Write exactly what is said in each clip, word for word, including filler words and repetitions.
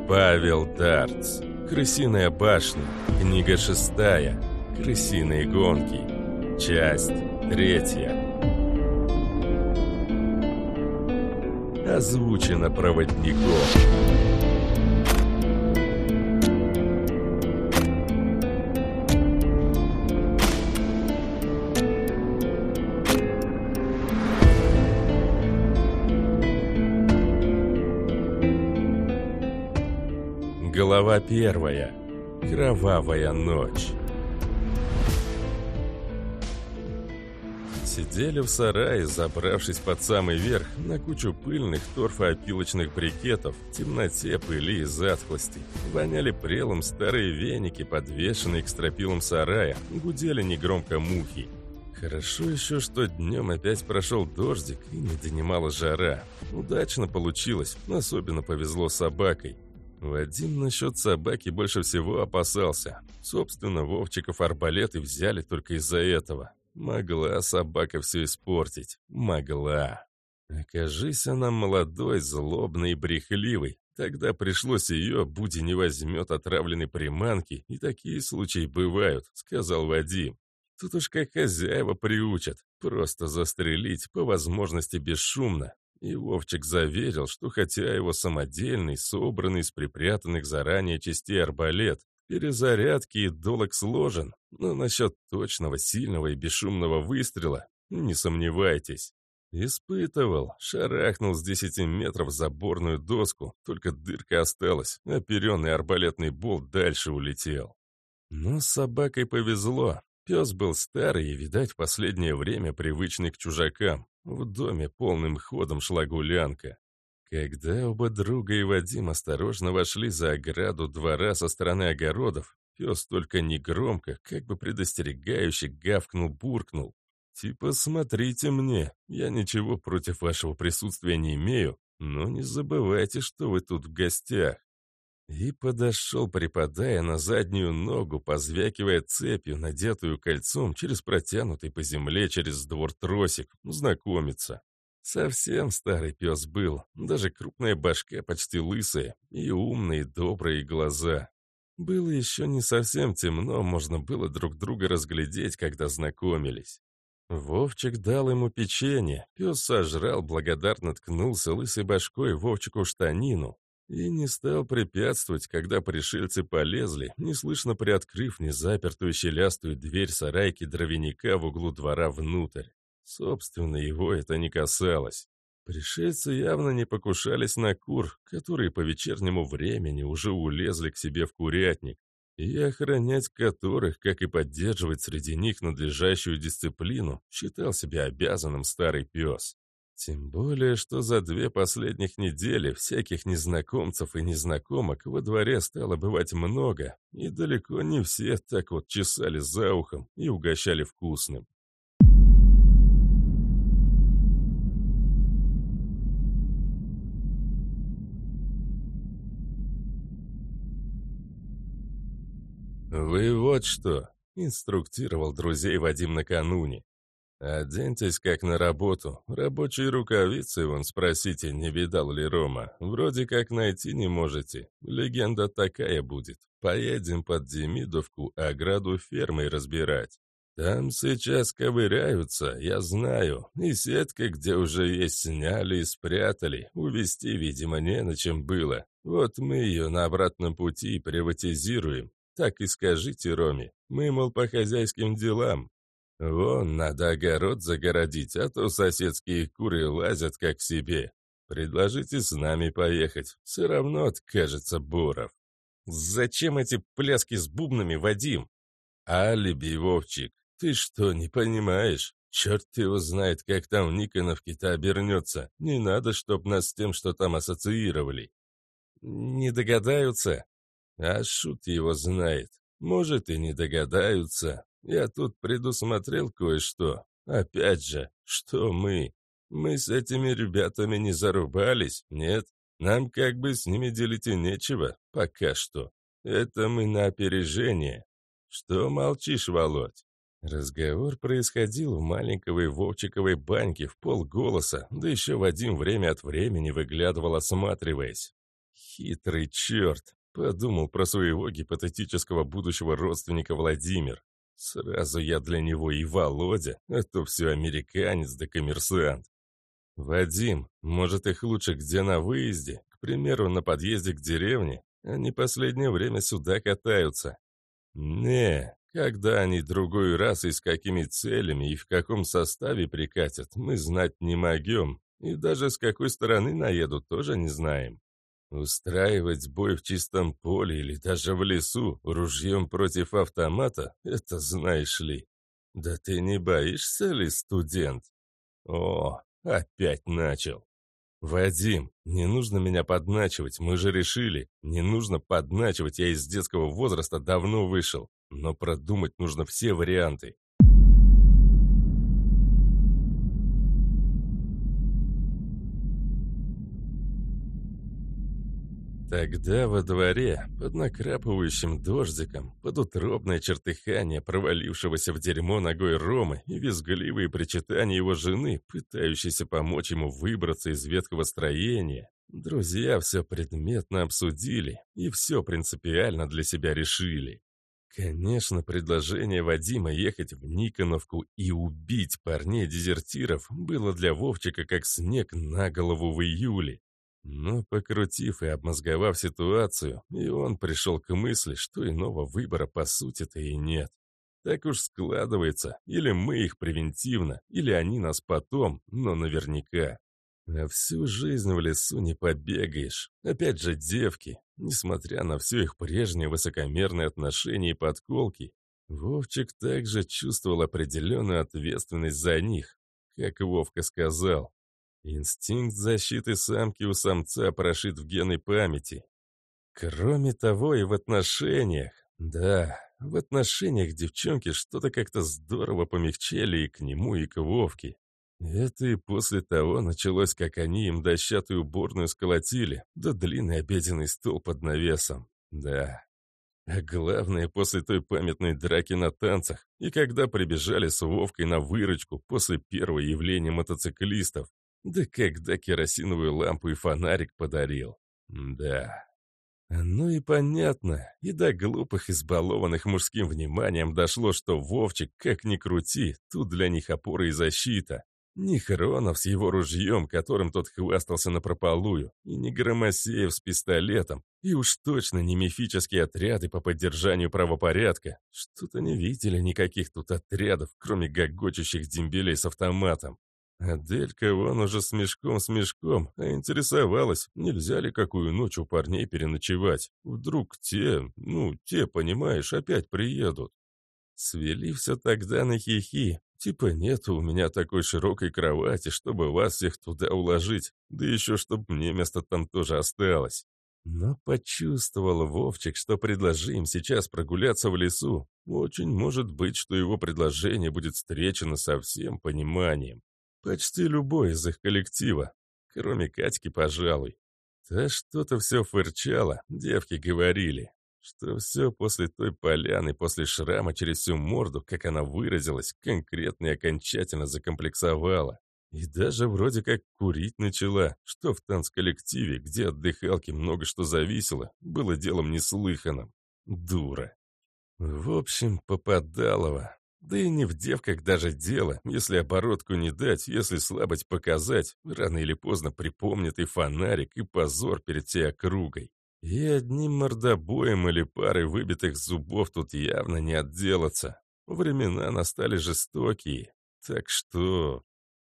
Павел Дартс. Крысиная башня. Книга шестая. Крысиные гонки. Часть третья. Озвучено проводником. Глава первая. Кровавая ночь. Сидели в сарае, забравшись под самый верх, на кучу пыльных торфоопилочных брикетов, в темноте, пыли и затхлости. Воняли прелым старые веники, подвешенные к стропилам сарая, гудели негромко мухи. Хорошо еще, что днем опять прошел дождик и не донимала жара. Удачно получилось, особенно повезло с собакой. Вадим насчет собаки больше всего опасался. Собственно, Вовчиков арбалеты взяли только из-за этого. Могла собака все испортить. Могла. Окажись она молодой, злобной и брехливой. Тогда пришлось ее, Буди не возьмет отравленной приманки, и такие случаи бывают, сказал Вадим. Тут уж как хозяева приучат. Просто застрелить, по возможности бесшумно. И Вовчик заверил, что хотя его самодельный, собранный из припрятанных заранее частей арбалет, перезарядки и долог сложен, но насчет точного, сильного и бесшумного выстрела не сомневайтесь. Испытывал, шарахнул с десяти метров заборную доску, только дырка осталась, оперенный арбалетный болт дальше улетел. Но с собакой повезло. Пес был старый и, видать, в последнее время привычный к чужакам. В доме полным ходом шла гулянка. Когда оба друга и Вадим осторожно вошли за ограду двора со стороны огородов, пес только негромко, как бы предостерегающе гавкнул-буркнул. Типа «смотрите мне, я ничего против вашего присутствия не имею, но не забывайте, что вы тут в гостях». И подошел, припадая на заднюю ногу, позвякивая цепью, надетую кольцом через протянутый по земле через двор тросик, знакомиться. Совсем старый пес был, даже крупная башка почти лысая, и умные, добрые глаза. Было еще не совсем темно, можно было друг друга разглядеть, когда знакомились. Вовчик дал ему печенье, пес сожрал, благодарно ткнулся лысой башкой Вовчику в штанину. И не стал препятствовать, когда пришельцы полезли, неслышно приоткрыв незапертую щелястую дверь сарайки дровяника в углу двора внутрь. Собственно, его это не касалось. Пришельцы явно не покушались на кур, которые по вечернему времени уже улезли к себе в курятник, и охранять которых, как и поддерживать среди них надлежащую дисциплину, считал себя обязанным старый пес. Тем более, что за две последних недели всяких незнакомцев и незнакомок во дворе стало бывать много, и далеко не все так вот чесали за ухом и угощали вкусным. «Вы вот что!» — инструктировал друзей Вадим накануне. «Оденьтесь как на работу. Рабочие рукавицы, вон, спросите, не видал ли Рома. Вроде как найти не можете. Легенда такая будет. Поедем под Демидовку ограду фермой разбирать. Там сейчас ковыряются, я знаю. И сетка, где уже есть, сняли и спрятали. Увезти, видимо, не на чем было. Вот мы ее на обратном пути приватизируем. Так и скажите Роме. Мы, мол, по хозяйским делам. Вон, надо огород загородить, а то соседские куры лазят как к себе. Предложите с нами поехать, все равно откажется Боров». «Зачем эти пляски с бубнами, Вадим?» «Алиби, Вовчик, ты что, не понимаешь? Черт его знает, как там в Никоновке-то обернется. Не надо, чтоб нас с тем, что там ассоциировали». «Не догадаются?» «А шут его знает. Может, и не догадаются. Я тут предусмотрел кое-что. Опять же, что мы? Мы с этими ребятами не зарубались, нет? Нам как бы с ними делить и нечего, пока что. Это мы на опережение. Что молчишь, Володь?» Разговор происходил в маленькой Вовчиковой баньке в полголоса, да еще Вадим время от времени выглядывал, осматриваясь. Хитрый черт. Подумал про своего гипотетического будущего родственника Владимир. Сразу я для него и Володя, а то все американец да коммерсант. «Вадим, может, их лучше где на выезде? К примеру, на подъезде к деревне? Они последнее время сюда катаются». «Не, когда они другой раз и с какими целями и в каком составе прикатят, мы знать не могем. И даже с какой стороны наедут, тоже не знаем. Устраивать бой в чистом поле или даже в лесу ружьем против автомата — это знаешь ли. Да ты не боишься ли, студент?» «О, опять начал. Вадим, не нужно меня подначивать, мы же решили. Не нужно подначивать, я из детского возраста давно вышел. Но продумать нужно все варианты». Тогда во дворе, под накрапывающим дождиком, под утробное чертыхание провалившегося в дерьмо ногой Ромы и визгливые причитания его жены, пытающейся помочь ему выбраться из ветхого строения, друзья все предметно обсудили и все принципиально для себя решили. Конечно, предложение Вадима ехать в Никоновку и убить парней-дезертиров было для Вовчика как снег на голову в июле. Но, покрутив и обмозговав ситуацию, и он пришел к мысли, что иного выбора по сути-то и нет. Так уж складывается, или мы их превентивно, или они нас потом, но наверняка. А всю жизнь в лесу не побегаешь. Опять же девки, несмотря на все их прежние высокомерные отношения и подколки, Вовчик также чувствовал определенную ответственность за них. Как Вовка сказал, инстинкт защиты самки у самца прошит в генной памяти. Кроме того, и в отношениях, да, в отношениях девчонки что-то как-то здорово помягчели и к нему, и к Вовке. Это и после того началось, как они им дощатую уборную сколотили, да длинный обеденный стол под навесом. Да. А главное, после той памятной драки на танцах, и когда прибежали с Вовкой на выручку после первого явления мотоциклистов, да когда керосиновую лампу и фонарик подарил. Да. Ну и понятно, и до глупых, избалованных мужским вниманием дошло, что Вовчик, как ни крути, тут для них опора и защита. Не Хронов с его ружьем, которым тот хвастался напропалую, и не Громосеев с пистолетом, и уж точно не мифические отряды по поддержанию правопорядка. Что-то не видели никаких тут отрядов, кроме гогочущих дембелей с автоматом. Аделька вон уже с мешком с мешком, а интересовалась, нельзя ли какую ночь у парней переночевать. Вдруг те, ну, те, понимаешь, опять приедут. Свели все тогда на хихи, типа нету у меня такой широкой кровати, чтобы вас всех туда уложить, да еще чтоб мне место там тоже осталось. Но почувствовал Вовчик, что предложи им сейчас прогуляться в лесу, очень может быть, что его предложение будет встречено со всем пониманием. Почти любой из их коллектива, кроме Катьки, пожалуй. Та что-то все фырчало, девки говорили, что все после той поляны, после шрама через всю морду, как она выразилась, конкретно и окончательно закомплексовала. И даже вроде как курить начала, что в танцколлективе, где от дыхалки много что зависело, было делом неслыханным. Дура. В общем, попадалово. Да и не в девках даже дело, если оборотку не дать, если слабость показать, рано или поздно припомнит и фонарик, и позор перед всей округой. И одним мордобоем или парой выбитых зубов тут явно не отделаться. Времена настали жестокие, так что...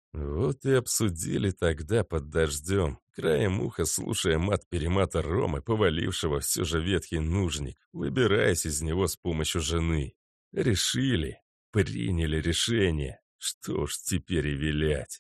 Вот и обсудили тогда под дождем, краем уха слушая мат-перемата Ромы, повалившего все же ветхий нужник, выбираясь из него с помощью жены. Решили. Приняли решение, что уж теперь и вилять.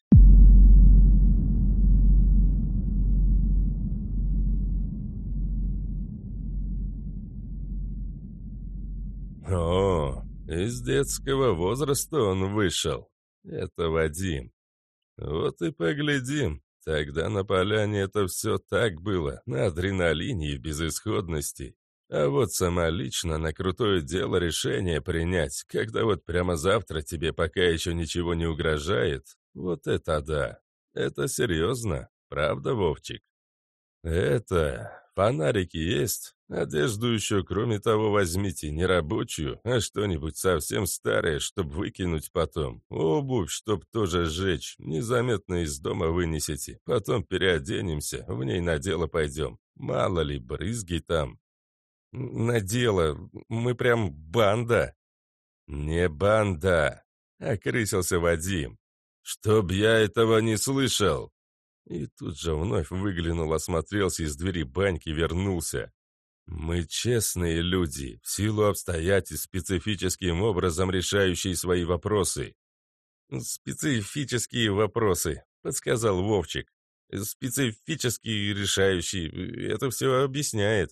О, из детского возраста он вышел. Это Вадим. Вот и поглядим. Тогда на поляне это все так было, на адреналине и в безысходности. А вот самолично на крутое дело решение принять, когда вот прямо завтра тебе пока еще ничего не угрожает, вот это да. Это серьезно, правда, Вовчик? Это Фонарики есть? Одежду еще, кроме того, возьмите не рабочую, а что-нибудь совсем старое, чтоб выкинуть потом. Обувь, чтоб тоже сжечь. Незаметно из дома вынесете. Потом переоденемся, в ней на дело пойдем. Мало ли, брызги там. На дело. Мы прям банда. Не банда, окрысился Вадим. Чтоб я этого не слышал. И тут же вновь выглянул, осмотрелся из двери баньки, вернулся. Мы честные люди, в силу обстоятельств, специфическим образом решающие свои вопросы. Специфические вопросы, подсказал Вовчик. Специфически решающий, это все объясняет.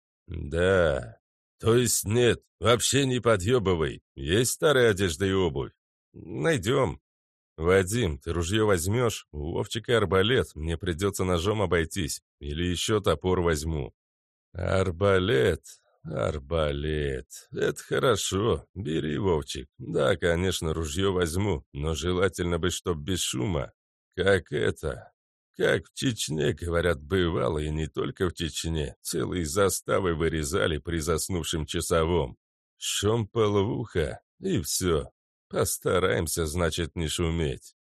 Да, то есть нет, вообще не подъебывай. Есть старая одежда и обувь. Найдем. «Вадим, ты ружье возьмешь? У Вовчика арбалет, мне придется ножом обойтись. Или еще топор возьму». «Арбалет, арбалет. Это хорошо. Бери, Вовчик. Да, конечно, ружье возьму, но желательно бы, чтоб без шума. Как это? Как в Чечне, говорят, бывало, и не только в Чечне. Целые заставы вырезали при заснувшем часовом. Шомпол в ухо, и все. Постараемся, значит, не шуметь».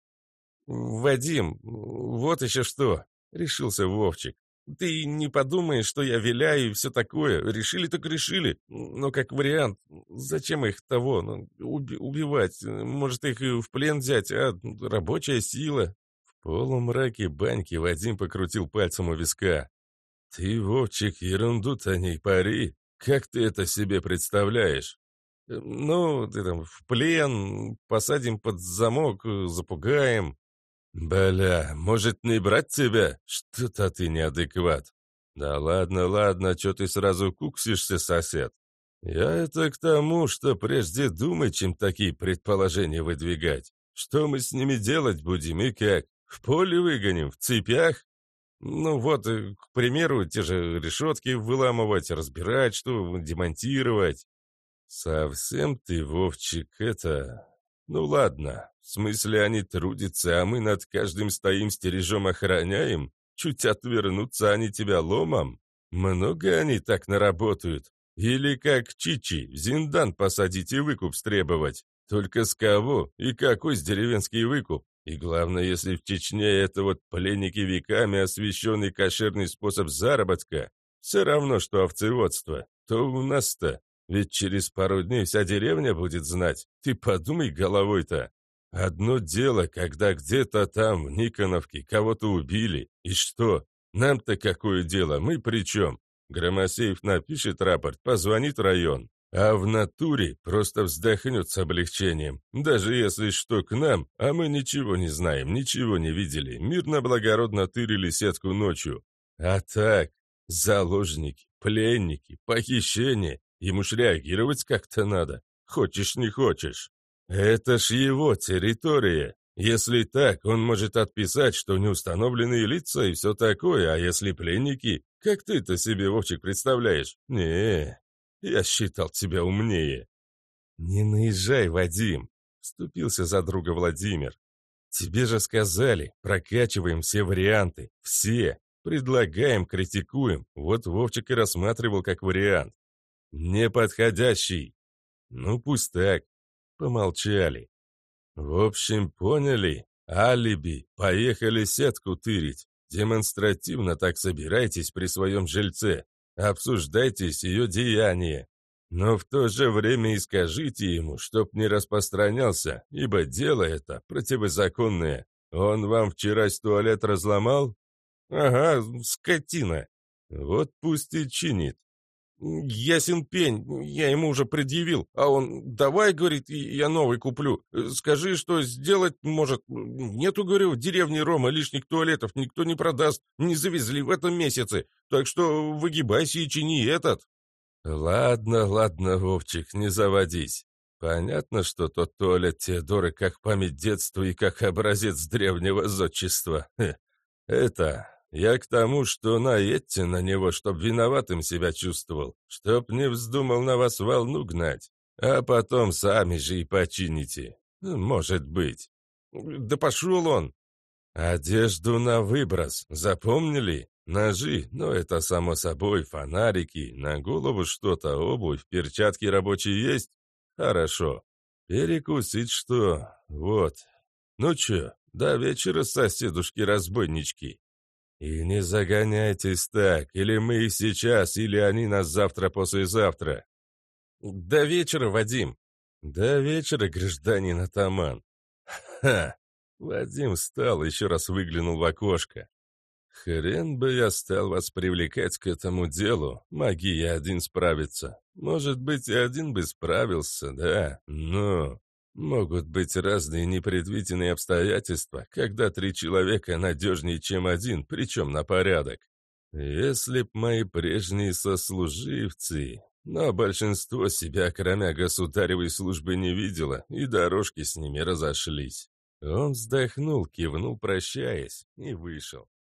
«Вадим, вот еще что!» — решился Вовчик. «Ты не подумаешь, что я виляю и все такое. Решили так решили. Но как вариант, зачем их того ну, уби- убивать? Может, их и в плен взять, а рабочая сила?» В полумраке баньки Вадим покрутил пальцем у виска. «Ты, Вовчик, ерунду-то не пари. Как ты это себе представляешь?» «Ну, ты там в плен, посадим под замок, запугаем». «Бля, может, не брать тебя? Что-то ты неадекват». «Да ладно, ладно, что ты сразу куксишься, сосед? Я это к тому, что прежде думай, чем такие предположения выдвигать. Что мы с ними делать будем и как? В поле выгоним, в цепях?» «Ну вот, к примеру, те же решетки выламывать, разбирать, что, демонтировать». «Совсем ты, Вовчик, это... Ну ладно, в смысле они трудятся, а мы над каждым стоим, стережем, охраняем? Чуть отвернутся, они тебя ломом? Много они так наработают? Или как Чичи, в зиндан посадить и выкуп стребовать? Только с кого? И какой с деревенский выкуп? И главное, если в Чечне это вот пленники веками освященный кошерный способ заработка, все равно, что овцеводство, то у нас-то... Ведь через пару дней вся деревня будет знать. Ты подумай головой-то. Одно дело, когда где-то там, в Никоновке, кого-то убили. И что? Нам-то какое дело? Мы при чем? Громосеев напишет рапорт, позвонит в район. А в натуре просто вздохнет с облегчением. Даже если что к нам, а мы ничего не знаем, ничего не видели. Мирно благородно тырили сетку ночью. А так, заложники, пленники, похищение. Ему ж реагировать как-то надо. Хочешь, не хочешь. Это ж его территория. Если так, он может отписать, что неустановленные лица и все такое, а если пленники, как ты это себе, Вовчик, представляешь? Не, я считал тебя умнее. Не наезжай, Вадим, вступился за друга Владимир. Тебе же сказали, прокачиваем все варианты, все. Предлагаем, критикуем. Вот Вовчик и рассматривал как вариант. Неподходящий. Ну, пусть так. Помолчали. В общем, поняли? Алиби. Поехали сетку тырить. Демонстративно так собирайтесь при своем жильце. Обсуждайте ее деяния. Но в то же время и скажите ему, чтоб не распространялся, ибо дело это противозаконное. Он вам вчера туалет разломал? Ага, скотина. Вот пусть и чинит. Ясен пень, я ему уже предъявил, а он, давай, говорит, я новый куплю. Скажи, что сделать может. Нету, говорю, в деревне Рома лишних туалетов никто не продаст, не завезли в этом месяце, так что выгибайся и чини этот. Ладно, ладно, Вовчик, не заводись. Понятно, что тот туалет Теодора как память детства и как образец древнего зодчества. Это... Я к тому, что наедьте на него, чтоб виноватым себя чувствовал, чтоб не вздумал на вас волну гнать, а потом сами же и почините. Может быть. Да пошел он. Одежду на выброс, запомнили? Ножи, ну это само собой, фонарики, на голову что-то, обувь, перчатки рабочие есть? Хорошо. Перекусить что? Вот. Ну чё, до вечера, соседушки-разбойнички. И не загоняйтесь так, или мы их сейчас, или они нас завтра-послезавтра. До вечера, Вадим. До вечера, гражданин атаман. Ха! Вадим встал, еще раз выглянул в окошко. Хрен бы я стал вас привлекать к этому делу. Моги я один справиться. Может быть, и один бы справился, да. Но могут быть разные непредвиденные обстоятельства, когда три человека надежнее, чем один, причем на порядок. Если б мои прежние сослуживцы... Но большинство себя, кроме государевой службы, не видело, и дорожки с ними разошлись. Он вздохнул, кивнул, прощаясь, и вышел.